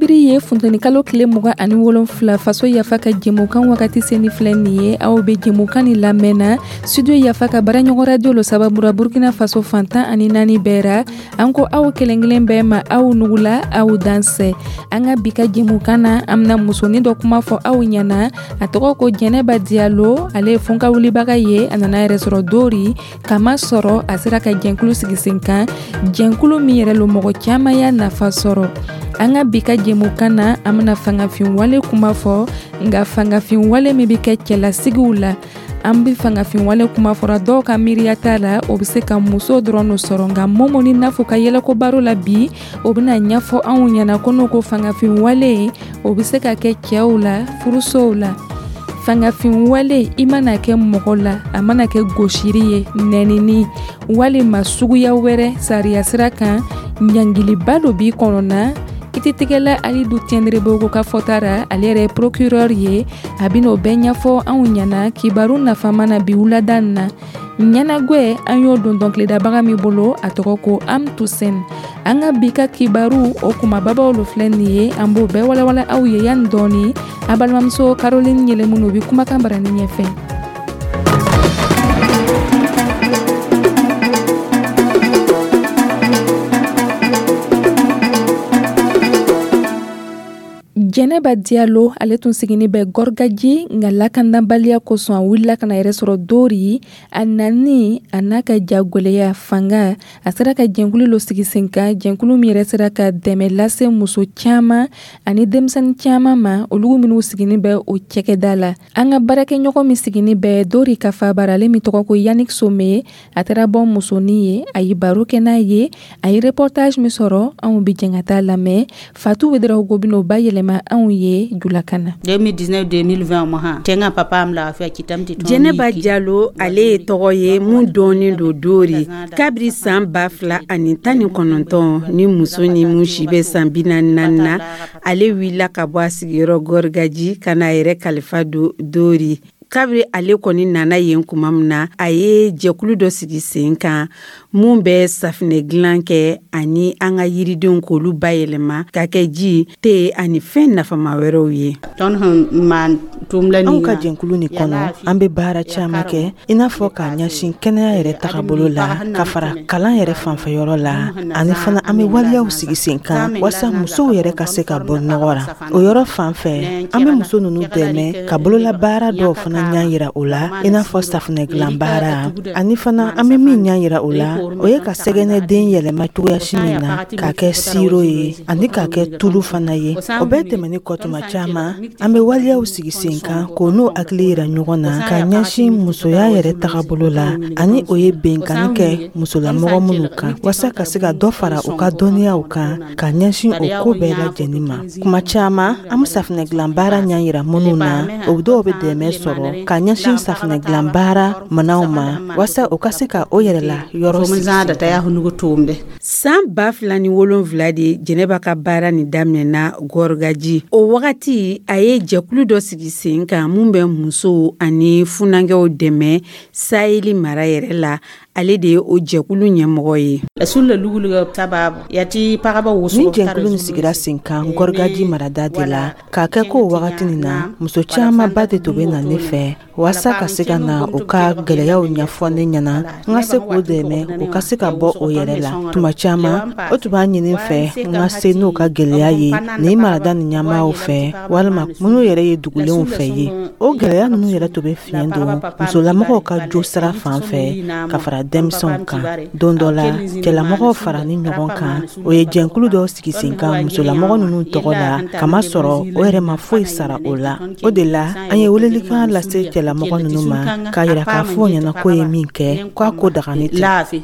fibiri ye funteni kalo tile 27 faso yafa ka jɛmukan wagati seni filɛ nin ye aw be jɛmukan ni lamɛnna studio yafa ka baraɲɔgɔn radio lo sababura burkina faso fantan ani 4 bɛɛra an ko aw kelen bɛɛ ma aw nugula aw dansɛ an ka bi ka jɛmukan na an bena musonin dɔ kuma fɔ aw ɲana a tɔgɔ ko Jɛnɛba Diallo ale ye funkawulibaga ye a nana yɛrɛ sɔrɔ Dori kama sɔrɔ a sera ka jɛnkulu sigi sen kan jɛnkulu min yɛrɛ lo mɔgɔ caman ya nafa sɔrɔ an ka bi ka jɛmukan na an bena fangafin wale kuma fɔ nga fangafin wale min be kɛ cɛlasigiw la an be fangafin wale kuma fɔra dɔw ka miiriya t'a la o be se ka muso dɔrɔn no sɔrɔ nga momo ni n'a fɔ ka yɛlɛko baro la bi o bena ɲafɔ anw ɲana ko n'o ko fangafin wale o be se ka kɛ cɛw la furusow la fangafin wale i mana kɛ mɔgɔ la a mana kɛ gosiri ye nɛnini walima suguya wɛrɛ sariya sira kan ɲangiliba do b'i kɔnɔna kititigɛla Alidu Tiendrebogo ka fɔtara ale yɛrɛ procureur ye a ben'o bɛɛ ɲafɔ anw ɲana kibaru nafama na bi wuladan na ɲanagwɛ an y'o don dɔnkilidabaga min bolo a tɔgɔ ko Amtusen an ka bi ka kibaru o kumababaw lo filɛ nin ye an b'o bɛɛ walawala aw ye yani dɔɔni a balimamuso Caroline Yɛlɛmunu bi kumakan barani ɲɛfɛ. Jɛnɛba Diallo ale tun sigini bɛ Gorgaji nga lakandanbaliya kosɔn a wulila kana yɛrɛ sɔrɔ Dori a nani a n'a ka jagwɛlɛya fanga a sera ka jɛnkulu lo sigi sen kan jɛnkulu min yɛrɛ sera ka dɛmɛ lase muso caman ani denmisɛnnin caman ma olugu minnu sigini bɛ o cɛkɛda la an ka baarakɛɲɔgɔn min sigini bɛ Dori ka fabara ale min tɔgɔ ko Yannick Somé a taara bɔ musonin ye a ye baro kɛ n'a ye a ye reportage min sɔrɔ anw bi jɛn ka taa lamɛn Fatou Ouedraogo bino ba yɛlɛma anw ye julakana 2019-2020 ma tenga papa am la fa kitamti Jɛnɛba Diallo ale ye tɔgɔ ye mun dɔɔnin do Dori kabiri san 2019 ni muso ni mun si bɛ san 44 na ale wulila ka bɔ a sigiyɔrɔ Gorgaji kana yɛrɛ kalifa do Dori kabiri ale kɔni nana yen kuma min na a ye jɛkulu dɔ sigi sen kan mun bɛ safinɛ dilan kɛ ani an ka yiridenw k'olu bayɛlɛma ka kɛ ji te ani fɛn nafama wɛrɛw ye. Anw ka jɛnkulu ni kɔnɔ an bɛ baara caman kɛ i n'a fɔ k'a ɲɛsin kɛnɛya yɛrɛ tagabolo la ka fara kalan yɛrɛ fanfɛyɔrɔ la ani fana an bɛ waliyaw sigi sen kan walasa musow yɛrɛ ka se ka bɔ nɔgɔ ra o yɔrɔ fan fɛ an bɛ muso ninnu dɛmɛ ka bolola baara dɔw fana ɲa yira o la i n'a fɔ safinɛ dilan baara ani fana an bɛ min ɲa yira o la o ye ka sɛgɛnɛ den yɛlɛma cogoyasi min na k'a kɛ siro ye ani k'a kɛ tulu fana ye o bɛɛ tɛmɛni kɔ tuma caman an bɛ waliyaw sigi sen kan k'o n'o hakili yira ɲɔgɔn na ka ɲɛsin musoya yɛrɛ tagabolo la ani o ye bɛnkanni kɛ musolamɔgɔ minnu kan walasa ka se ka dɔ fara u ka dɔnniyaw kan ka ɲɛsin o ko bɛɛ lajɛlen ma kuma caman an bɛ safinɛ dilan baara ɲa yira minnu na o dɔw bɛ dɛmɛ sɔrɔ ka ɲɛsin safinɛ dilan baara manaw ma walasa o ka se ka o yɛrɛ la yɔrɔ san 2007 de Jɛnɛba ka baara ni daminɛna Gorgaji o wagati a ye jɛkulu dɔ sigi sen kan mun bɛ musow ani funangɛw dɛmɛ Saheli mara yɛrɛ la ale de ye o jɛkulu ɲɛmɔgɔ ye. Ni jɛnkulu ni sigira sen kan Gorgaji marada de la k'a kɛ ko wagati nin na muso caman ba de to bɛ na ne fɛ walasa ka se ka na u ka gɛlɛyaw ɲɛfɔ ne ɲɛna n ka se k'o dɛmɛ u ka se ka bɔ o yɛrɛ la tuma caman o tun b'a ɲini fɛ n ka se n'o ka gɛlɛya ye nin marada ni ɲɛmaaw fɛ walima minnu yɛrɛ ye dugulenw fɛ ye o gɛlɛya ninnu yɛrɛ to bɛ fiɲɛ don musolamɔgɔw ka jo sira fan fɛ ka fara denmisɛnw kan don dɔ la cɛlamɔgɔw fara ni ɲɔgɔn kan o ye jɛnkulu dɔw sigi sen kan musolamɔgɔ ninnu tɔgɔ la kama sɔrɔ o yɛrɛ ma foyi sara o la o de la an ye welelikan lase cɛlamɔgɔ ninnu ma k'a yira k'a fɔ ɲɛna ko ye min kɛ k'a ko dagani tɛ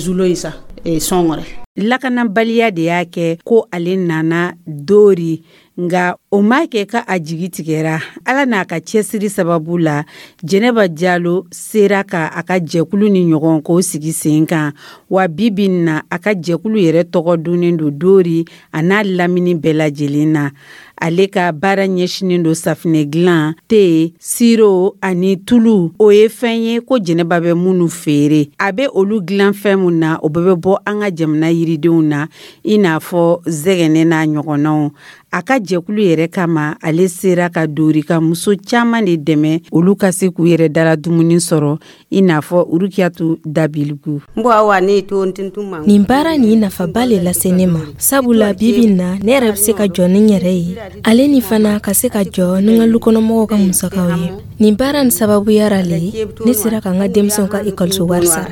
lakanabaliya de y'a kɛ ko ale nana Dori nga o ma kɛ ka a jigi tigɛra ala n'a ka cɛsiri sababu la Jɛnɛba Jalo sera ka a ka jɛkulu ni ɲɔgɔn k'o sigi sen kan wa bibi na a ka jɛkulu yɛrɛ tɔgɔ donnen don Dori a n'a lamini bɛɛ lajɛlen na. Ale ka baara ɲɛsinen don safinɛ dilan, te, siro ani tulu. O ye fɛn ye ko Jɛnɛba bɛ minnu feere. A bɛ olu dilan fɛn mun na o bɛɛ bɛ bɔ an ka jamana yiridenw na i n'a fɔ zɛgɛnɛ n'a ɲɔgɔnnaw. A ka jɛkulu yɛrɛ kama ale sera ka Dori ka muso caman de dɛmɛ olu ka se k'u yɛrɛ dala dumuni sɔrɔ i n'a fɔ Urukiyatu Dabiligu. Nin baara ni nafaba le lase ne ma sabula bibi na ne yɛrɛ bɛ se ka jɔ ni yɛrɛ ye ale ni fana ka se ka jɔ ni ka lukɔnɔmɔgɔw ka musakaw ye. Nin baara ni sababu yara le ne sera ka n ka denmisɛnw ka ekɔliso wari sara.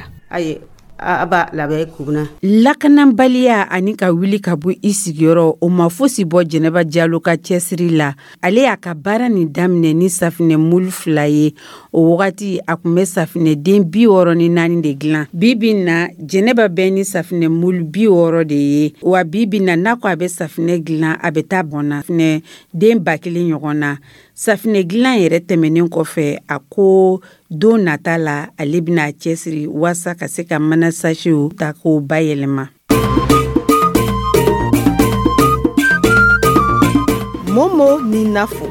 Lakanabaliya ani ka wuli ka bɔ i sigiyɔrɔ o ma fosi bɔ Jɛnɛba Jalo ka cɛsiri la. Ale y'a ka baara ni daminɛ ni safinɛ mulu 2 ye. O wagati a kun bɛ safinɛ den 64 de dilan. Bibi na Jɛnɛba bɛ ni safinɛ mulu 60 de ye. Wa bibi na n'a ko a bɛ safinɛ dilan a bɛ taa bɔnna safinɛ den 1000 ɲɔgɔn na. Safinɛ dilan yɛrɛ tɛmɛnen kɔfɛ a ko don nata la ale bɛna cɛsiri wasa ka se ka mana sachet ta k'o bayɛlɛma. Momo ni nafo.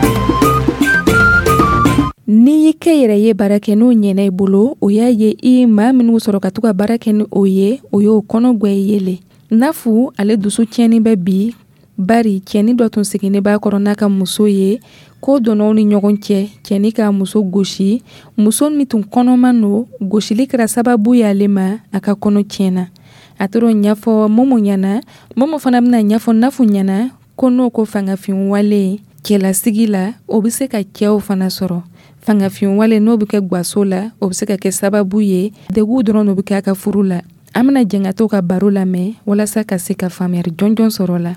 Ni y'i kɛ yɛrɛ ye baara kɛ n'o ɲɛna i bolo o y'a ye i maa minnu sɔrɔ ka to ka baara kɛ ni o ye o y'o kɔnɔ gwɛ yele. Nafu ale dusu tiɲɛni bɛ bi bari cɛni dɔ tun seginnen b'a kɔrɔ n'a ka muso ye ko donnaw ni ɲɔgɔn cɛ cɛni ka muso gosi muso min tun kɔnɔman no gosili kɛra sababu y'ale ma a ka kɔnɔ tiɲɛna. A t'o ɲɛfɔ Momo ɲɛna Momo fana bɛna ɲɛfɔ Nafu ɲɛna ko n'o ko fangafin wale cɛlasigi la o bɛ se ka cɛw fana sɔrɔ. Fangafin wale n'o bɛ kɛ gwaso la o bɛ se ka kɛ sababu ye degun dɔrɔn n'o bɛ kɛ a ka furu la. An bɛna jɛn ka to ka baro lamɛn walasa ka se ka faamuyali jɔnjɔn sɔrɔ la.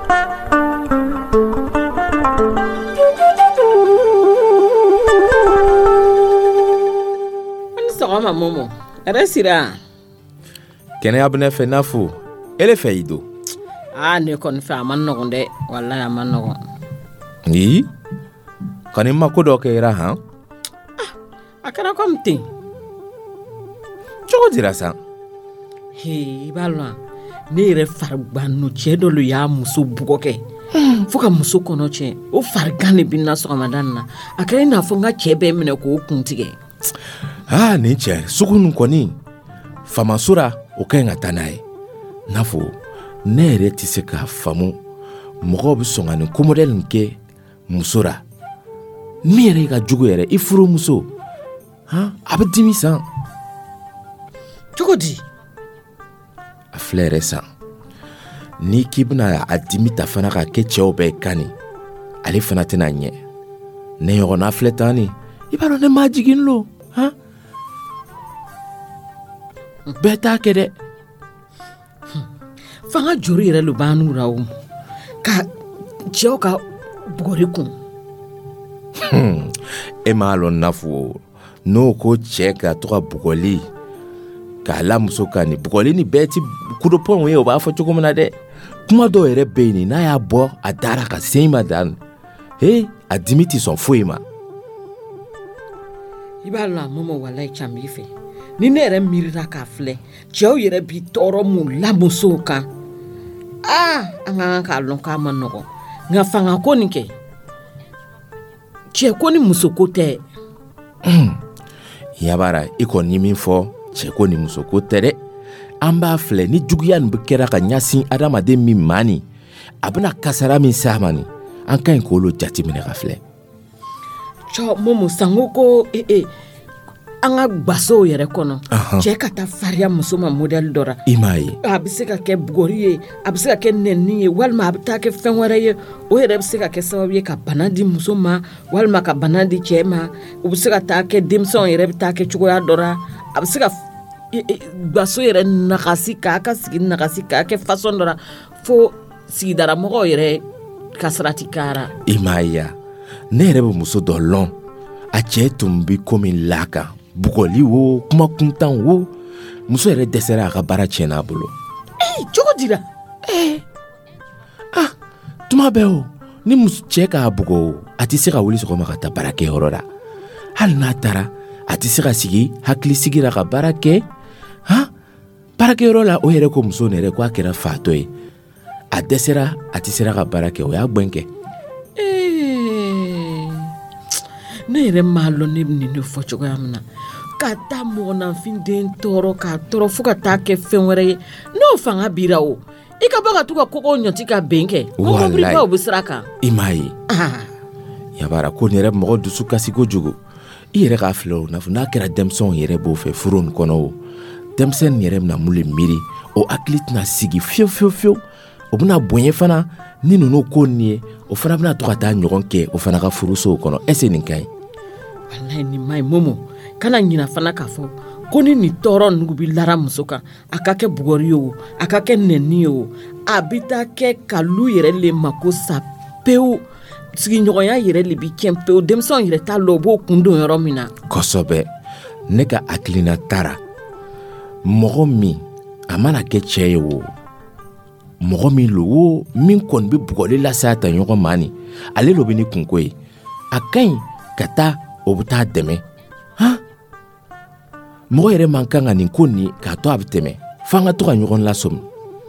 Sɔgɔma Momo, ɛrɛ sira. Kɛnɛya bɛ ne fɛ Nafu, ele fɛ i don. Ne kɔni fɛ a ma nɔgɔn dɛ, wallahi a ma nɔgɔn. Ni kani ma ko dɔ kɛra han? A kɛra comme ten. Cogo dira sa? I b'a lɔn ne yɛrɛ farigbanu cɛ dɔ y'a muso bugɔ kɛ. Fo ka muso kɔnɔ tiɲɛ o farigan de bɛ na sɔgɔmada na a kɛra i n'a fɔ n ka cɛ bɛɛ minɛ k'o kun tigɛ. Nin cɛ sugu nin kɔni famasora o ka ɲi ka taa n'a ye. Nafu ne yɛrɛ tɛ se k'a faamu mɔgɔw bɛ sɔn ka nin ko modèle nin kɛ muso la min yɛrɛ ka jugu yɛrɛ i furumuso a bɛ dimi san. Cogo di? A filɛ yɛrɛ san ni k'i bɛna a dimi ta fana ka kɛ cɛw bɛɛ kani ale fana tɛna ɲɛ ne ɲɔgɔnna filɛ tan ni i b'a dɔn ne ma jigin lo bɛɛ t'a kɛ dɛ. Fanga jori yɛrɛ lo b'an nura o ka cɛw ka bugɔri kun. E m'a lɔn Nafu n'o ko cɛ ka to ka bugɔli k'a la muso kan ni bugɔli ni bɛɛ ti kudopɔnw ye o b'a fɔ cogo min na dɛ. Kuma dɔw yɛrɛ bɛ yen n'a y'a bɔ a dara ka sen ma dan a dimi ti sɔn foyi ma. I b'a lɔn Momo wallahi can b'i fɛ ni ne yɛrɛ miirira k'a filɛ cɛw yɛrɛ bi tɔɔrɔ mun la musow kan an ka kan k'a lɔn k'a ma nɔgɔn nka fanga ko nin kɛ cɛ ko ni muso ko tɛ. Yabara i kɔni ye min fɔ cɛ ko ni muso ko tɛ dɛ. An b'a filɛ ni juguya nin bɛ kɛra ka ɲasin adamaden min ma ni a bɛna kasara min s'a ma ni an ka ɲi k'olu jateminɛ ka filɛ. Momo sango ko an ka gwasow yɛrɛ kɔnɔ cɛ ka taa fariya muso ma modèle dɔ la. I m'a ye. A bɛ se ka kɛ bugɔri ye a bɛ se ka kɛ nɛnini ye walima a bɛ taa kɛ fɛn wɛrɛ ye o yɛrɛ bɛ se ka kɛ sababu ye ka bana di muso ma walima ka bana di cɛ ma o bɛ se ka taa kɛ denmisɛnw yɛrɛ bɛ taa kɛ cogoya dɔ la a bɛ se ka gwaso yɛrɛ nagasi k'a ka sigi nagasi k'a kɛ façon dɔ la fo sigidara mɔgɔw yɛrɛ ka sarati kara. I m'a ye ne yɛrɛ bɛ muso dɔ lɔn a cɛ tun bɛ komi laka bugɔli wo kuma kuntan wo muso yɛrɛ dɛsɛra a ka baara tiɲɛna a bolo. Cogo dira? Tuma bɛɛ o ni cɛ k'a bugo a tɛ se ka wuli sɔgɔma ka taa baara kɛ yɔrɔ la hali n'a taara a tɛ se ka sigi hakili sigira ka baara kɛ baarakɛyɔrɔ la o yɛrɛ ko muso yɛrɛ ko a kɛra fatɔ ye a dɛsɛra a tɛ sera ka baara kɛ o y'a gbɛn kɛ. ne yɛrɛ m'a lɔn ne bɛ nin de fɔ cogoya min na ka taa mɔgɔnafin den tɔɔrɔ k'a tɔɔrɔ fo ka taa kɛ fɛn wɛrɛ ye n'o fanga bira o i ka bɔ ka to ka kɔgɔw ɲɔti ka bɛn kɛ mɔbilibaw bɛ sira kan. i m'a ye yabara ko nin yɛrɛ mɔgɔ dusu kasi kojugu i yɛrɛ k'a filɛ o n'a kɛra denmisɛnw yɛrɛ b'o fɛ furu nin kɔnɔ o denmisɛnnin yɛrɛ bɛna mun de miiri o hakili tɛna sigi fiyewu o bɛna bonya fana ni ninnu ko nin ye o fana bɛna to ka taa ɲɔgɔn kɛ o fana ka furusow kɔnɔ est-ce que nin ka ɲi. walayi nin ma ɲi Momo kana ɲina fana k'a fɔ ko ni nin tɔɔrɔ nugu bi lara muso kan a ka kɛ bugɔri ye o a ka kɛ nɛni ye o a bi taa kɛ kalu yɛrɛ le mako sa pewu sigiɲɔgɔnya yɛrɛ le bi kɛn pewu denmisɛnw yɛrɛ t'a lɔ o b'o kun don yɔrɔ min na. kosɛbɛ ne ka hakilina taara mɔgɔ min a mana kɛ cɛ ye o mɔgɔ min lo o min kɔni bɛ bugɔli lase a ta ɲɔgɔn ma ni ale lo bɛ ni kunko ye a ka ɲi ka taa o bɛ taa dɛmɛ mɔgɔ yɛrɛ man kan ka nin ko nin k'a to a bɛ tɛmɛ f'an ka to ka ɲɔgɔn lasɔmi.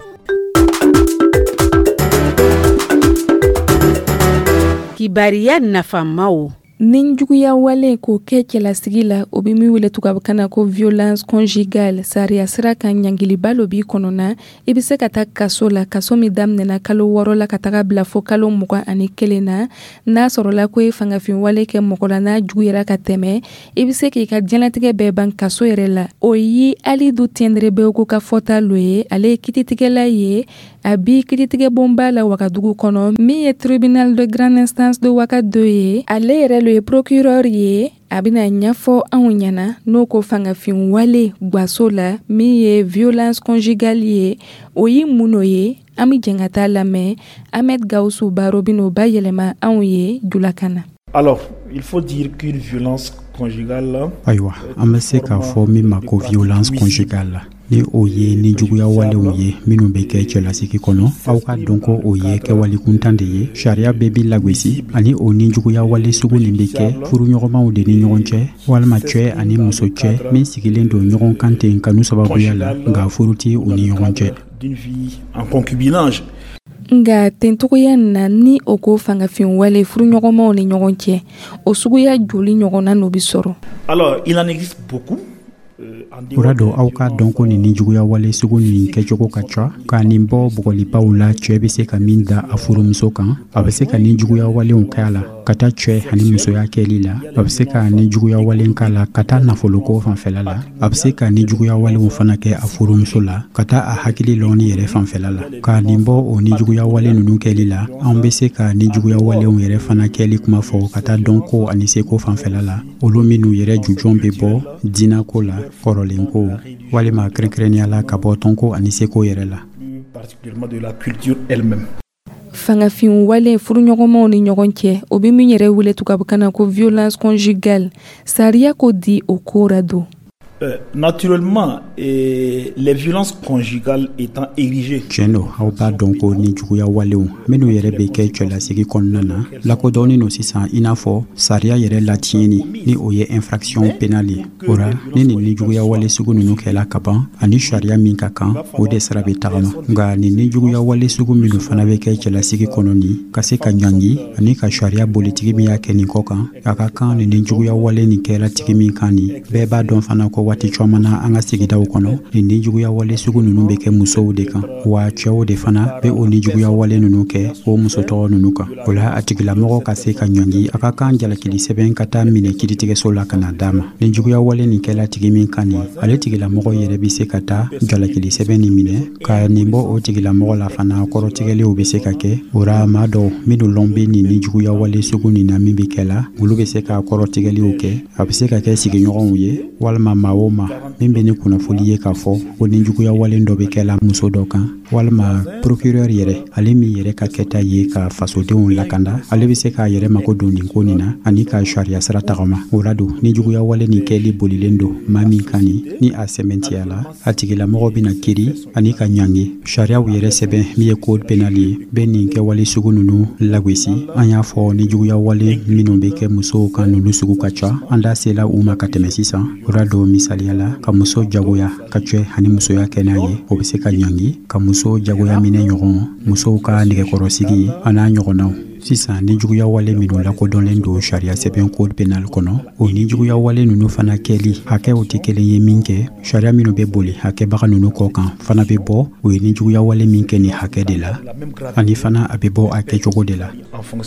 Kibariya nafamaw nin juguya wale k'o kɛ cɛlasigi la o bɛ min wele tubabukan na ko violence conjugale sariya sira kan ɲangiliba lo b'i kɔnɔna i bɛ se ka taa kaso la kaso min daminɛna kalo 6 la ka taga bila fo kalo 21 na n'a sɔrɔla ko ye fangafin wale kɛ mɔgɔ la n'a juguyara ka tɛmɛ i bɛ se k'i ka diɲɛlatigɛ bɛɛ ban kaso yɛrɛ la o ye Alidu Tɛnɛrɛbeko ka fɔta lo ye ale ye kiiritigɛla ye a bi kiiritigɛ bonba la Wagadugu kɔnɔ min ye tribunal de grande instance de Wagadugu ye ale yɛrɛ lo ye procureur ye a bɛna ɲɛfɔ anw ɲɛna n'o ko fangafin wale gwaso la min ye violence conjugale ye o ye mun n'o ye an bɛ jɛn ka taa lamɛn Ahmed Gawusu Baro bɛn'o bayɛlɛma anw ye Julakana. Alors, il faut dire qu'une violence conjugale. Ayiwa, an bɛ se k'a fɔ min ma ko violence conjugale ni o ye ni juguya walew ye minnu bɛ kɛ cɛlasigi kɔnɔ aw ka dɔn ko o ye kɛwale kuntan de ye sariya bɛɛ bi lagosi ani o ni juguya wale sugu nin bɛ kɛ furuɲɔgɔnmaw de ni ɲɔgɔn cɛ walima cɛ ani muso cɛ min sigilen don ɲɔgɔn kan ten kanu sababuya la nka furu ti u ni ɲɔgɔn cɛ. D'une vie en concubinage. Nga tentogoya na ni o ko fangafin wale furuɲɔgɔnmaw ni ɲɔgɔn cɛ o suguya joli ɲɔgɔnna n'o bi sɔrɔ. Alors, il en existe beaucoup. Ura do aw ka dɔn ko nin juguya wale sugu nin kɛcogo ka ca ka nin bɔ bugɔlibaw la cɛ bɛ se ka min da a furumuso kan a bɛ se ka nin juguya walenw k'a la ka taa cɛ ani musoya kɛli la a bɛ se ka nin juguya walen k'a la ka taa nafoloko fanfɛla la a bɛ se ka nin juguya walenw fana kɛ a furumuso la ka taa a hakili lɔnni yɛrɛ fanfɛla la ka nin bɔ o ni juguya wale ninnu kɛli la an bɛ se ka nin juguya walenw yɛrɛ fana kɛli kuma fɔ ka taa dɔn ko ani seko fanfɛla la olu minnu yɛrɛ jujɔn bɛ bɔ dinako la kɔrɔlenko walima kɛrɛnkɛrɛnnenya la ka bɔ tɔnko ani seko yɛrɛ la. Particulièrement de la culture elle-même. Fangafin wale furuɲɔgɔnmaw ni ɲɔgɔn cɛ o bɛ min yɛrɛ wele tubabukan na ko violence conjugale sariya ko di o kora do. Naturellement, les violences conjugales étant érigées. Tiɲɛ aw b'a dɔn ko ni juguya walew minnu yɛrɛ bɛ kɛ cɛlasigi kɔnɔna na lakodɔnnen no sisan i n'a fɔ sariya yɛrɛ latiɲɛni ni o ye infraction pénale ye o ra ni nin juguya wale sugu ninnu kɛla ka ban ani sariya min ka kan o de sira bɛ tagama nka nin juguya wale sugu minnu fana bɛ kɛ cɛlasigi kɔnɔ nin ka se ka ɲangi ani ka sariya bolitigi min y'a kɛ nin kɔ kan a ka kan nin juguya wale nin kɛra tigi min kan nin bɛɛ b'a dɔn fana ko waati caman na an ka sigidaw kɔnɔ nin juguya wale sugu ninnu bɛ kɛ musow de kan wa cɛw de fana bɛ o ni juguya wale ninnu kɛ o muso tɔgɔ ninnu kan o la a tigilamɔgɔ ka se ka ɲɔngi a ka kan jalakili sɛbɛn ka taa minɛ kiiritigɛso la ka na d'a ma ni juguya wale nin kɛla tigi min kan nin ale tigilamɔgɔ yɛrɛ bɛ se ka taa jalakili sɛbɛn nin minɛ ka nin bɔ o tigilamɔgɔ la fana kɔrɔtigɛlenw bɛ se ka kɛ o ra maa dɔw minnu lɔn bɛ nin ni juguya wale sugu nin na min bɛ kɛla olu bɛ se ka kɔrɔtigɛliw kɛ a bɛ se ka kɛ sigiɲɔgɔnw ye walima maa o ma min bɛ ni kunnafoli ye k'a fɔ ko ninjuguya walen dɔ bɛ kɛla muso dɔ kan walima procureur yɛrɛ ale min yɛrɛ ka kɛta ye ka fasodenw lakanda ale bɛ se k'a yɛrɛ mago don nin ko nin na ani ka sariya sira tagama o la don ninjuguya wale nin kɛli bolilen don maa min kan ni a sɛmɛntiya la a tigilamɔgɔ bɛna kiiri ani ka ɲange sariyaw yɛrɛ sɛbɛn min ye code pénal ye bɛ nin kɛwale sugu ninnu lagosi an y'a fɔ ninjuguya wale minnu bɛ kɛ musow kan ninnu sugu ka ca an da sela u ma ka tɛmɛ sisan o la don misaliya la ka muso jagoya ka cɛ ani musoya kɛ n'a ye o bɛ se ka ɲangi ka muso jagoya minɛ ɲɔgɔn musow ka nɛgɛkɔrɔsigi a n'a ɲɔgɔnnaw sisan ninjuguya wale minnu lakodɔnlen don sariya sɛbɛn code pénal kɔnɔ o ninjuguya wale ninnu fana kɛli hakɛw tɛ kelen ye min kɛ sariya minnu bɛ boli hakɛbaga ninnu kɔ kan fana bɛ bɔ o ye ninjuguya wale min kɛ ni hakɛ de la ani fana a bɛ bɔ a kɛcogo de la.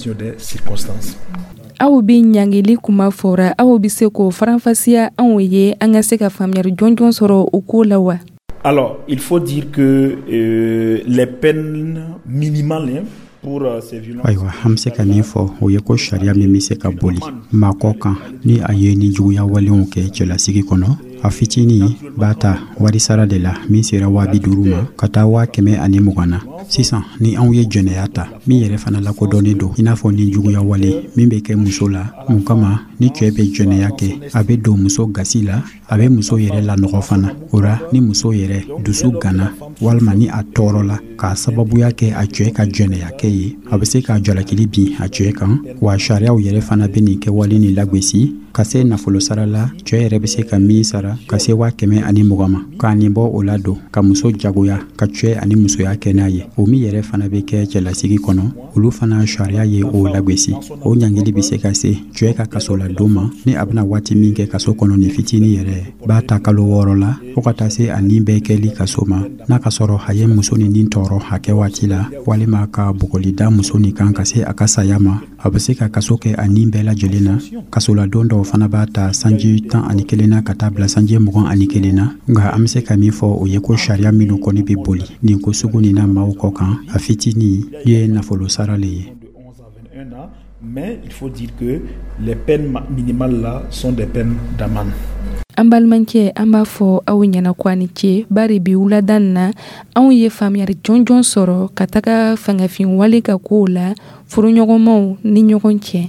aw bɛ ɲangili kuma fɔra aw bɛ se k'o faranfasiya anw ye an ka se ka faamuyali jɔnjɔn sɔrɔ o ko la wa? Alors, il faut dire que les peines minimales ayiwa an bɛ se ka min fɔ o ye ko sariya min bɛ se ka boli maakɔ kan ni a ye ninjuguya walenw kɛ cɛlasigi kɔnɔ a fitinin b'a ta warisara de la min sera 50,000 ma ka taa 120 na sisan ni anw ye jɛnɛya ta min yɛrɛ fana lakodɔnnen don i n'a fɔ ninjuguya wale min bɛ kɛ muso la mun kama ni cɛ bɛ jɛnɛya kɛ a bɛ don muso gasi la a bɛ muso yɛrɛ lanɔgɔ fana o la ni muso yɛrɛ dusu gana walima ni a tɔɔrɔ la k'a sababuya kɛ a cɛ ka jɛnɛya kɛ ye a bɛ se ka jalakili bin a cɛ kan wa sariyaw yɛrɛ fana bɛ nin kɛwale nin lagosi ka se nafolo sara la cɛ yɛrɛ bɛ se ka min sara ka se 120 ma k'a nin bɔ o la don ka muso jagoya ka cɛ ani musoya kɛ n'a ye o min yɛrɛ fana bɛ kɛ cɛlasigi kɔnɔ olu fana sariya ye o lagosi o ɲangili bɛ se ka se cɛ ka kaso la don ma ni a bɛna waati min kɛ kaso kɔnɔ ni fitinin yɛrɛ b'a ta kalo 6 la fo ka taa se a nin bɛɛ kɛli kaso ma n'a ka sɔrɔ a ye muso ni nin tɔɔrɔ hakɛ waati la walima ka bugɔli da muso nin kan ka se a ka saya ma a bɛ se ka kaso kɛ a nin bɛɛ lajɛlen na kaso la don dɔw fana b'a ta sanji 11 na ka taa bila sanji 21 na nka an bɛ se ka min fɔ o ye ko sariya minnu kɔni bɛ boli nin ko sugu nin na maaw kɔ kan a fitinin ye nafolo sara le ye. Mais il faut dire que les peines minimales là sont des peines d'amende. An balimakɛ an b'a fɔ aw ɲɛna ko a ni ce bari bi wuladan na anw ye faamuyali jɔnjɔn sɔrɔ ka taga fangafin wale ka kow la furuɲɔgɔnmaw ni ɲɔgɔn cɛ.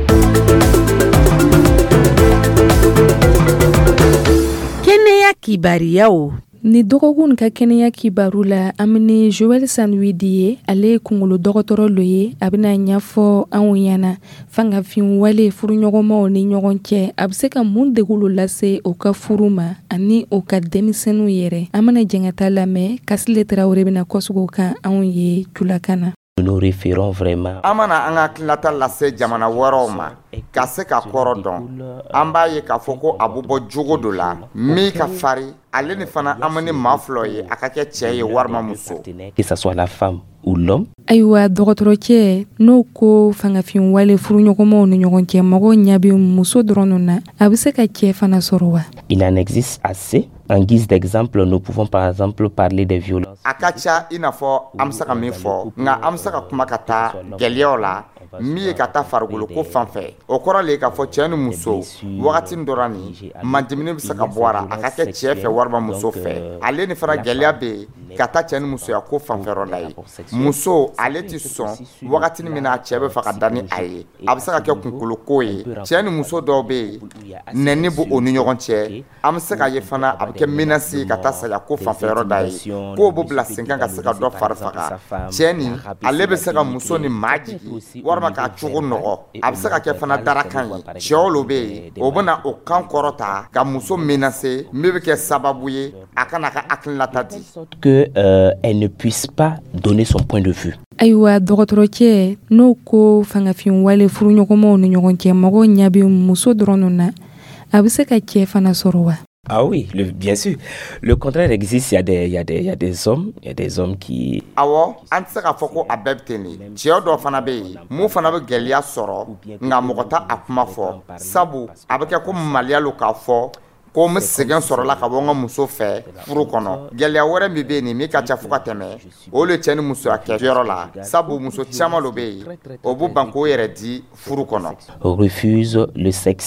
Kɛnɛya kibariyaw. Ni dɔgɔkun ka kɛnɛya kibaru la an bɛ Joël Sanwidi ye ale ye kunkolo dɔgɔtɔrɔ lo ye a bɛna ɲɛfɔ anw ɲɛna fangafin wale furuɲɔgɔnmaw ni ɲɔgɔn cɛ a bɛ se ka mun degun lase o ka furu ma ani o ka denmisɛnninw yɛrɛ an bɛna jɛngɛta lamɛn Kasile Tarawele bɛna kɔsugo kan anw ye Julakana. Nous référons vraiment amana an ka tilata lase jamana wɛrɛw ma ka se ka kɔrɔ dɔn an b'a ye k'a fɔ ko a bɛ bɔ jogo dɔ la min ka fari ale ni fana an ni maa fila ye a ka kɛ cɛ ye warima muso que ça soit la femme ou l'homme. Ayiwa dɔgɔtɔrɔcɛ n'o ko fangafin wale furuɲɔgɔnmaw ni ɲɔgɔn cɛ mɔgɔw ɲɛ bɛ muso dɔrɔn na a bɛ se ka cɛ fana sɔrɔ wa? Il en existe assez. En guise d'exemple, nous pouvons par exemple parler des violences. A ka ca i n'a fɔ an bɛ se ka min fɔ nka an bɛ se ka kuma ka taa gɛlɛyaw la min ye ka taa farikolo ko fan fɛ o kɔrɔ le k'a fɔ cɛ ni muso wagati dɔrɔn ni mandimini bɛ se ka bɔ a ka kɛ cɛ fɛ warima muso fɛ ale ni fana gɛlɛya bɛ yen ka taa cɛ ni musoya ko fanfɛyɔrɔ la ye muso ale tɛ sɔn wagati min na cɛ bɛ fɛ ka da ni a ye a bɛ se ka kɛ kunkolo ko ye cɛ ni muso dɔw bɛ yen nɛni b'o o ni ɲɔgɔn cɛ an bɛ se ka ye fana a bɛ kɛ menasi ka taa saya ko fanfɛyɔrɔ da ye k'o bɛ bila sen kan ka se ka dɔ fari faga cɛ ni ale bɛ se ka muso ni maa jigi warima k'a cogo nɔgɔ a bɛ se ka kɛ fana darakan ye cɛw lo bɛ yen o bɛna o kan kɔrɔ ta ka muso menase min bɛ kɛ sababu ye a kana ka hakilinata di que elle ne puisse pas donner son point de vue. Ayiwa dɔgɔtɔrɔcɛ n'o ko fangafin wale furuɲɔgɔnmaw ni ɲɔgɔn cɛ mɔgɔw ɲɛ bɛ muso dɔrɔn na a bɛ se ka cɛ fana sɔrɔ wa? Ah oui, bien sûr. Le contraire existe. Il y a des hommes qui. Awɔ, an tɛ se k'a fɔ ko a bɛɛ bɛ ten de. Cɛ dɔw fana bɛ yen, mun fana bɛ gɛlɛya sɔrɔ, nka mɔgɔ t'a a kuma fɔ. Sabu a bɛ kɛ ko maloya lo k'a fɔ ko n bɛ sɛgɛn sɔrɔla ka bɔ n ka muso fɛ furu kɔnɔ. Gɛlɛya wɛrɛ min bɛ yen nin min ka ca fo ka tɛmɛ, o le cɛ ni musoya kɛ yɔrɔ la. Sabu muso caman lo bɛ yen, o b'u ban k'o yɛrɛ di furu kɔnɔ. Refuse le sexe.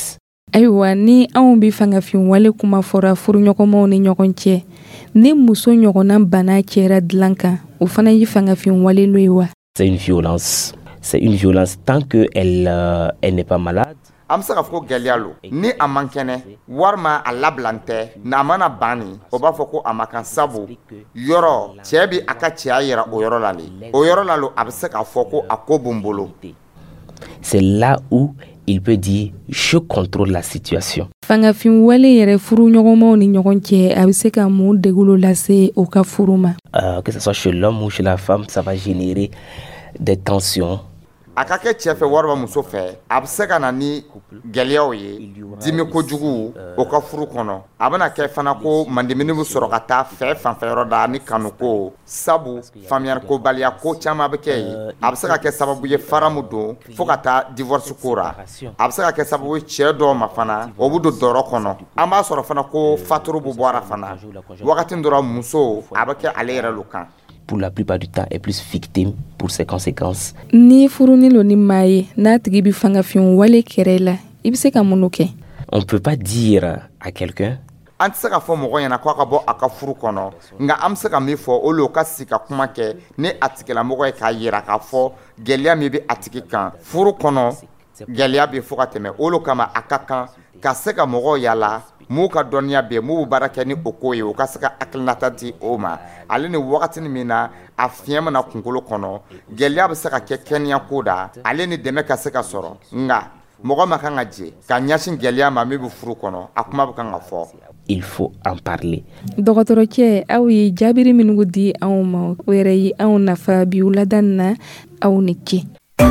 ayiwa ni anw bi fangafin wale kuma fɔra furuɲɔgɔnmaw ni ɲɔgɔn cɛ ni muso ɲɔgɔnna bana cɛra dilan kan o fana yi fangafin wale lo ye wa? C'est une violence tant que elle n'est pas malade. Am se ka fɔ ko gɛlɛya lo ni a man kɛnɛ warima a labilan tɛ n'a mana banni o b'a fɔ ko a ma kan sabu yɔrɔ cɛ bi a ka cɛya yira o yɔrɔ la le o yɔrɔ la lo a bɛ se k'a fɔ ko a ko b'un bolo. C'est là où il peut dire je contrôle la situation. Fangafin wale yɛrɛ furuɲɔgɔnmaw ni ɲɔgɔn cɛ a bɛ se ka mun degulo lase o ka furu ma? Que ce soit chez l'homme ou chez la femme, ça va générer des tensions. A ka kɛ cɛ fɛ warima muso fɛ a bɛ se ka na ni gɛlɛyaw ye dimi kojugu o ka furu kɔnɔ a bɛna kɛ fana ko mandimini bɛ sɔrɔ ka taa fɛ fanfɛyɔrɔ da ni kanu ko sabu faamuyali ko baliya ko caman bɛ kɛ yen a bɛ se ka kɛ sababu ye faramu don fo ka taa divorce ko ra a bɛ se ka kɛ sababu ye cɛ dɔw ma fana o bɛ don dɔrɔ kɔnɔ an b'a sɔrɔ fana ko faturu bɛ bɔ a la fana wagati dɔrɔn muso a bɛ kɛ ale yɛrɛ lo kan. Pour la plupart du temps, est plus victime pour ses conséquences. Ni furuni lo ni maye n'a tigi bi fangafin wale kɛrɛ la i bɛ se ka mun kɛ? On peut pas dire à quelqu'un an tɛ se ka fɔ mɔgɔ ɲɛna ko a ka bɔ a ka furu kɔnɔ nka an bɛ se ka min fɔ o lo ka sigi ka kuma kɛ ni a tigilamɔgɔ ye k'a yira k'a fɔ gɛlɛya min bɛ a tigi kan furu kɔnɔ gɛlɛya bɛ fɔ ka tɛmɛ o lo kama a ka kan ka se ka mɔgɔw yala m'u ka dɔnniya bɛ m'u bɛ baara kɛ ni o ko ye o ka se ka hakilinata di o ma ale ni wagati min na a fiɲɛ mana kunkolo kɔnɔ gɛlɛya bɛ se ka kɛ kɛnɛya ko da ale ni dɛmɛ ka se ka sɔrɔ nka mɔgɔ ma kan ka jɛ ka ɲɛsin gɛlɛya ma min bɛ furu kɔnɔ a kuma bɛ kan ka fɔ. Il faut en parler. Dɔgɔtɔrɔcɛ aw ye jaabiri minnu di anw ma o yɛrɛ ye anw nafa bi wulada na aw ni ce.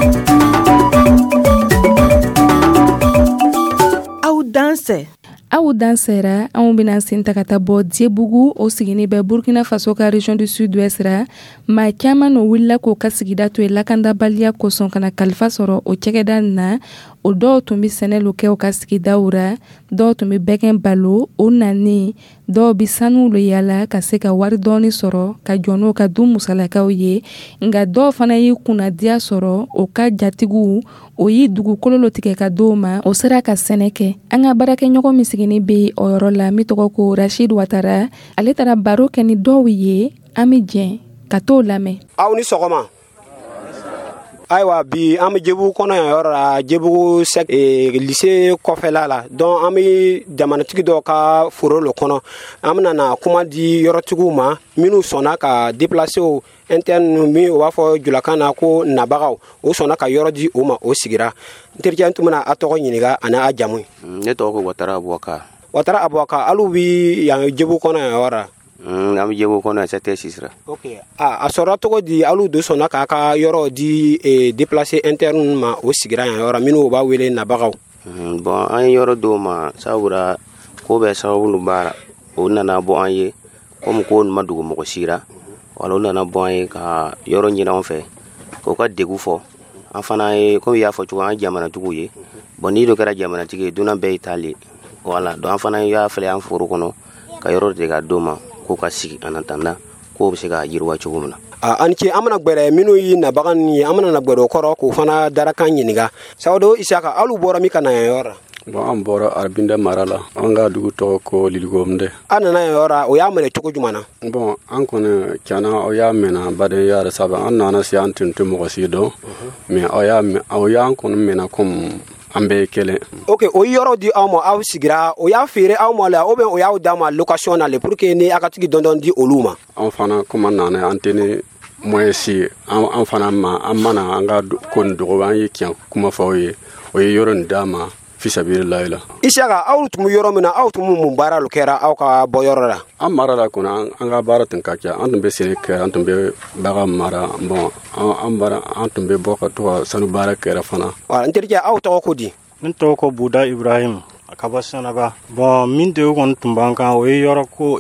Aw dansera anw bɛna sen ta ka taa bɔ Diebugu o sigini bɛ Burkina Faso ka région du Sud-Ouest ra maa caman no wulila k'o ka sigida to ye lakandabaliya kosɔn kana kalifa sɔrɔ o cɛkɛda na o dɔw tun bɛ sɛnɛlu kɛ o ka sigidaw ra dɔw tun bɛ bɛgɛn balo o nani dɔw bɛ sanu lo yala ka se ka wari dɔɔni sɔrɔ ka jɔ n'o ka du musalakaw ye nka dɔw fana y'i kunnadiya sɔrɔ o ka jatigiw o y'i dugukolo lo tigɛ ka d'o ma o sera ka sɛnɛ kɛ an ka baarakɛɲɔgɔn min sigini bɛ o yɔrɔ la min tɔgɔ ko Rashid Watara ale taara baro kɛ ni dɔw ye an bɛ jɛn ka t'o lamɛn. Aw ni sɔgɔma. Ayiwa bi an bɛ Diebugu kɔnɔ yan yɔrɔ la Diebugu lycée kɔfɛla la donc an bɛ jamanatigi dɔw ka foro lo kɔnɔ an bɛna na kuma di yɔrɔtigiw ma minnu sɔnna ka déplacer o interne min o b'a fɔ julakan na ko nabagaw o sɔnna ka yɔrɔ di o ma o sigira n terikɛ n tun bɛna a tɔgɔ ɲininka ani a jamu. Ne tɔgɔ ko Watara Abubakar. Watara Abubakar alu bi yan Diebugu kɔnɔ yan yɔrɔ la. An bɛ Diebugu kɔnɔ yan secteur 6 ra. Ok a sɔrɔ cogo di alu do sɔnna k'a ka yɔrɔ di déplacer interne ma o sigira yan yɔrɔ minnu o b'a wele nabagaw. Bon an ye yɔrɔ d'o ma sabula ko bɛɛ sababu nu baara o nana bɔ an ye komi ko nin ma dogo mɔgɔ si ra wala o nana bɔ an ye ka yɔrɔ ɲini an fɛ k'o ka degun fɔ an fana ye komi i y'a fɔ cogo an ye jamanatigiw ye bon n'i do kɛra jamanatigi ye dunan bɛɛ y'i ta le wala donc an fana y'a filɛ an foro kɔnɔ ka yɔrɔ de ka d'o ma k'o ka sigi en attendant k'o bɛ se ka yiriwa cogo min na. An ce an mana gbɛrɛ minnu ye nabaga ni ye an mana na gbɛrɛ o kɔrɔ k'o fana darakan ɲininka Sawado Isaka alu bɔra min ka na yan yɔrɔ la. Bon an bɔra Arbinde mara la an ka dugu tɔgɔ ko Liligomde. An nana yan yɔrɔ la o y'a minɛ cogo jumɛn na. Bon an kɔni tiɲɛna o y'a minɛ badenya yɛrɛ sabu an nana se an tun tɛ mɔgɔ si dɔn mais o y'an kɔni minɛ comme an bɛɛ kelen. Ok o yɔrɔ di aw ma aw sigira o y'a feere aw ma la ou bien o y'aw d'a ma location na le pour que ni a ka tigi dɔndɔn di olu ma. An fana comme an nana an tɛ ni moyen si an fana ma an mana an ka ko nin dogo an ye tiɲɛ kuma fɔ aw ye o ye yɔrɔ nin d'a ma fisabililayi la. Isaka aw tun bɛ yɔrɔ min na aw tun bɛ mun baara lo kɛra aw ka bɔ yɔrɔ la. An mara la kɔnɔ an ka baara tun ka ca an tun bɛ sɛnɛ kɛ an tun bɛ bagan mara bon an tun bɛ bɔ ka to ka sanu baara kɛra fana. N terikɛ aw tɔgɔ ko di. N tɔgɔ ko Buda Ibrahim ka bɔ Sɛnɛga. Bon min de kɔni tun b'an kan o ye yɔrɔ ko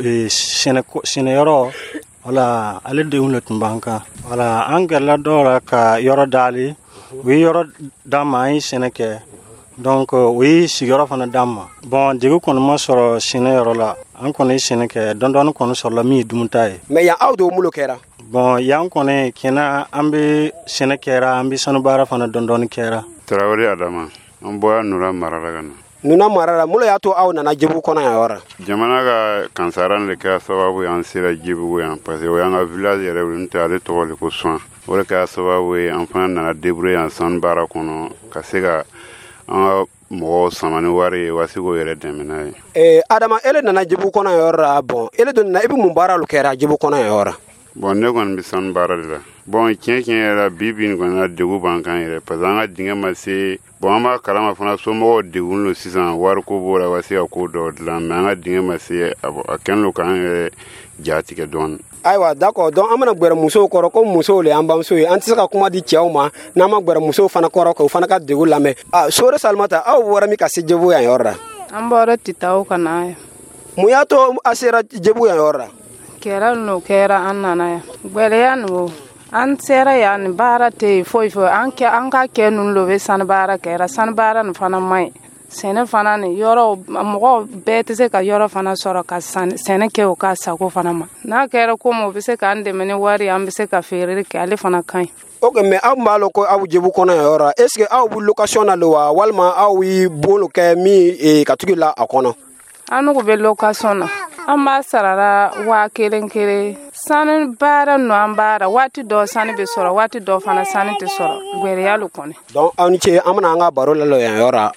sɛnɛyɔrɔ wala ale denw le tun b'an kan wala an gɛrɛla dɔw la ka yɔrɔ d'ale o ye yɔrɔ d'an ma an ye sɛnɛ kɛ donc o ye sigiyɔrɔ fana d'an ma bon degun kɔni ma sɔrɔ sɛnɛyɔrɔ la an kɔni ye sɛnɛ kɛ dɔɔni kɔni sɔrɔla min ye dumuni ye. Mais yan aw de mulo kɛra. Bon yan kɔni kɛnɛ an bɛ sɛnɛ kɛra an bɛ sanu baara fana dɔɔni kɛra. Tarawele Adama an bɔra Nura mara la ka na. nuna marara mulo ya to aw nana jebu kɔnɔ yan yɔrɔ jamana ka kansaran le kɛra sababu ye an sera jebugu yan parce que o y'an ka village yɛrɛ olu tɛ ale tɔgɔ de ko soin o de kɛra sababu ye an fana nana débrouiller yan sanu baara kɔnɔ ka se ka an ka mɔgɔw sama ni wari ye wasi k'o yɛrɛ dɛmɛ n'a ye. Adama ele nana jebu kɔnɔ yan yɔrɔ la bon ele donna na i bɛ mun baara lu kɛra jebu kɔnɔ yan yɔrɔ. Bon ne kɔni bɛ sanu baara de la bon tiɲɛ yɛrɛ bi kɔni na degun b'an kan yɛrɛ parce que an ka dingɛ ma se bon an b'a kalama fana somɔgɔw degun lo sisan wari ko b'o la wasi ka ko dɔ dilan mais an ka dingɛ ma se a kɛlen lo k'an yɛrɛ ja tigɛ dɔɔni. Ayiwa d'accord donc an bɛna gwɛrɛ musow kɔrɔ ko musow le an bamuso ye an tɛ se ka kuma di cɛw ma n'an ma gwɛrɛ musow fana kɔrɔ k'o fana ka degun lamɛn. Sore Salimata aw bɔra min ka se jebu yan yɔrɔ la. An bɔra Titaw ka na yan. Mun y'a to a sera jebu yan yɔrɔ la. Kɛra n'o kɛra an nana yan gwɛlɛya n'o an sera yan ni baara tɛ yen foyi an ka kɛ ninnu lo bɛ sanu baara kɛra sanu baara nin fana man ɲi sɛnɛ fana ni yɔrɔ mɔgɔw bɛɛ tɛ se ka yɔrɔ fana sɔrɔ ka sɛnɛ kɛ o ka sago fana ma n'a kɛra komi o bɛ se k'an dɛmɛ ni wari an bɛ se ka feereli kɛ ale fana ka ɲi. Ok mais aw b'a lɔn ko aw jebu kɔnɔ yan yɔrɔ est ce que aw bɛ location na lo wa walima aw ye bon kɛ min ka tugu la a kɔnɔ. An n'u bɛ location na an b'a sarara 1000 sanu baara no an baara waati dɔ sanu bɛ sɔrɔ waati dɔ fana sanu tɛ sɔrɔ gwɛrɛya lu kɔnɔ. Donc aw ni ce an bɛna an ka baro la yan yɔrɔ.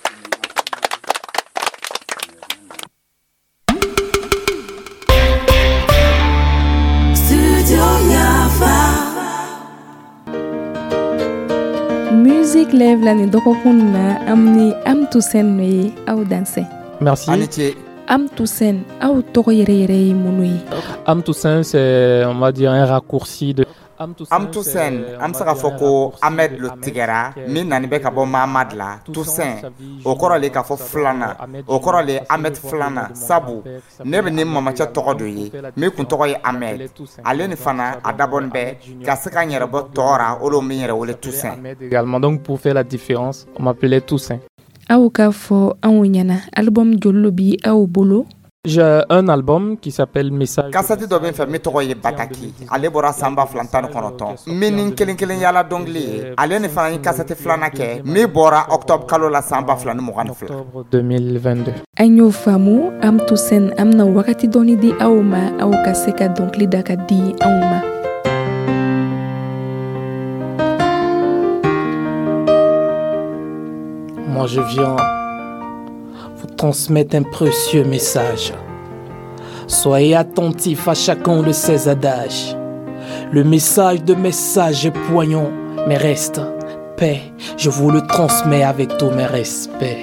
Musique lève la dɔgɔkun na am Toussaint no ye aw danse. Merci. Am Toussaint, aw tɔgɔ yɛrɛ ye mun ye? Am Toussaint, c'est on va dire un raccourci de Am Toussaint am se ka fɔ ko Ahmed lo tigɛra min nani bɛ ka bɔ Mahamad la Toussaint o kɔrɔ le ka fɔ filana o kɔrɔ le Ahmed filana sabu ne bɛ ni mamacɛ tɔgɔ dɔ ye min kun tɔgɔ ye Ahmed ale ni fana a dabɔn bɛ ka se ka n yɛrɛ bɔ tɔgɔ olu min yɛrɛ wele Toussaint. Également donc pour faire la différence on m'appelait Toussaint. Aw ka fɔ anw ɲɛna album joli bi aw bolo? J'ai un album qui s'appelle Message. Kasati dɔ bɛ fɛ min tɔgɔ ye Bataki ale bɔra sanba 2019 min ni kelen yala dɔnkili ye ale ni fana ye kasati filana kɛ min bɔra octobre kalo la sanba 2022 octobre 2022. An y'o faamu Am Toussaint am na wagati dɔɔni di aw ma aw ka se ka dɔnkili da ka di anw ma. Moi je viens vous transmettre un précieux message. Soyez attentifs à chacun de ces adages. Le message de mes sages est poignant, mais reste paix. Je vous le transmets avec tous mes respects.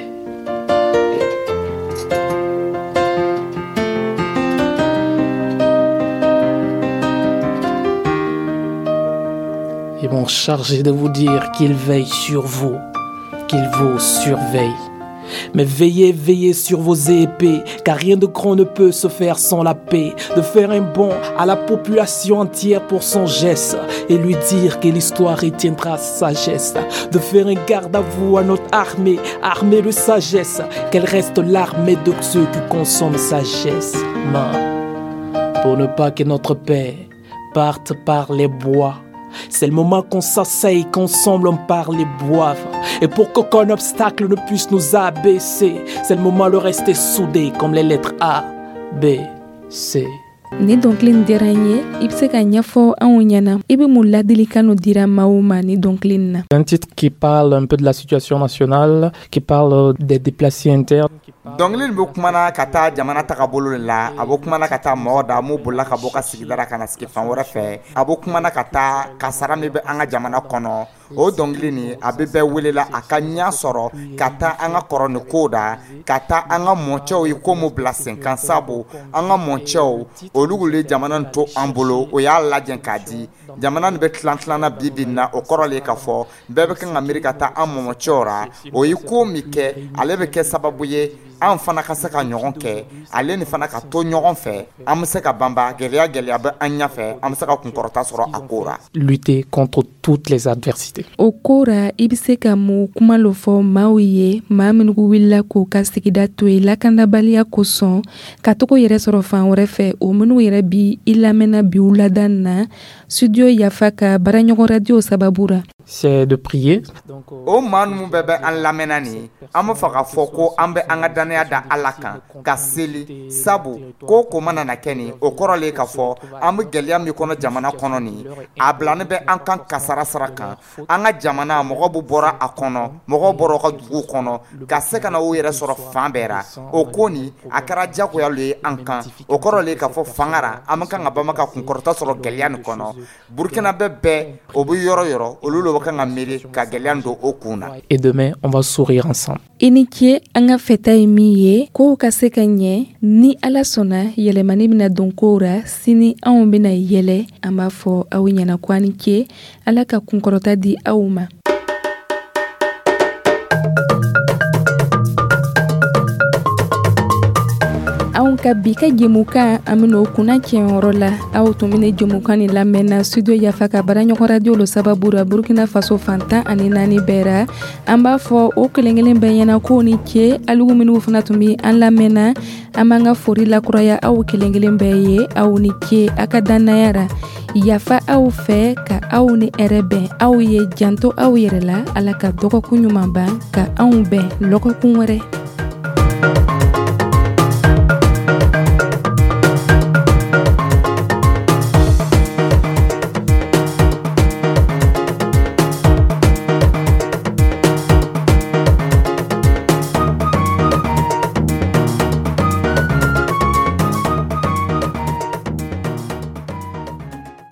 Ils m'ont chargé de vous dire qu'ils veillent sur vous, qu'ils vous surveillent. Mais veillez sur vos épées, car rien de grand ne peut se faire sans la paix. De faire un bond à la population entière pour son geste et lui dire que l'histoire retiendra sa sagesse. De faire un garde à vous à notre armée de sagesse, qu'elle reste l'armée de ceux qui consomment sagesse. Pour ne pas que notre paix parte par les bois. C'est le moment qu'on s'asseye, qu'ensemble on parle et boive. Et pour qu'aucun obstacle ne puisse nous abaisser, c'est le moment de rester soudés comme les lettres A, B, C. Ni dɔnkilin diyara n ye I bɛ se ka ɲɛfɔ anw ɲɛna I bɛ mun ladilikan dɔ dira maaw ma ni dɔnkilin na. Un titre qui parle un peu de la situation nationale, qui parle des déplacés internes. Dɔnkilin bɛ kumana ka taa jamana tagabolo de la a bɛ kumana ka taa mɔgɔ da mun bolila ka bɔ ka sigida la ka na sigi fan wɛrɛ fɛ a bɛ kumana ka taa kasara min bɛ an ka jamana kɔnɔ o dɔnkili ni a bɛ bɛɛ welela a ka ɲɛ sɔrɔ ka taa an ka kɔrɔ ni ko da ka taa an ka mɔcɛw ye ko mun bila sen kan sabu an ka mɔcɛw olu le jamana to an bolo o y'a lajɛ k'a di jamana ni bɛ tilan bi na o kɔrɔ le ka fɔ bɛɛ bɛ kan ka miiri ka taa an mɔcɛw ra o ye ko min kɛ ale bɛ kɛ sababu ye an fana ka se ka ɲɔgɔn kɛ ale ni fana ka to ɲɔgɔn fɛ an bɛ se ka banba gɛlɛya bɛ an ɲɛfɛ an bɛ se ka kunkɔrɔta sɔrɔ a ko ra. Lutter contre toutes les adversités. O ko ra I bɛ se ka mun kuma dɔ fɔ maaw ye maa minnu wulila k'u ka sigida to yen lakanabaliya kosɔn ka togo yɛrɛ sɔrɔ fan wɛrɛ fɛ o minnu yɛrɛ bi I lamɛnna bi u lada na studio Yafa ka baaraɲɔgɔn radio sababu ra. c'est de prier. O manu bebe an lamenani am faga foko ambe anga danaya da alakan ka seli sabu ko ko manana keni o korole ka fo am gelia mi kono jamana kono ni ablane be an kan kasara sarakan anga jamana mogo bu bora akono mogo boro ka dugu kono ka se kana o yere soro fambera o koni akara jako ya le ankan o korole ka fo fangara am kan ngaba maka kun korta soro gelia ni kono Burkina bebe obu yoro yoro olulo ka ngamere ka gelia ndo okuna. Et demain on va sourire ensemble. Inikie anga feta emiye ko kaseka nye ni ala sona yele mani bina donkora sini anw bina yele amba fo awinyana kwani ke ala ka kunkorota di awuma. Ka bika jemuka amino kuna kienrola au tumine jemuka ni lamena studio Yafaka Baranyoko radio lo sababura Burkina Faso Fanta ani nani bera amba fo o kelengelen benyana ko ni ke alugu minu funa tumi an lamena amanga fori la kuraya au kelengelen beye au ni ke akadana yara yafa au fe ka au ni erebe au ye janto au yerela ala ka doko kunyumamba ka au be loko kunwere.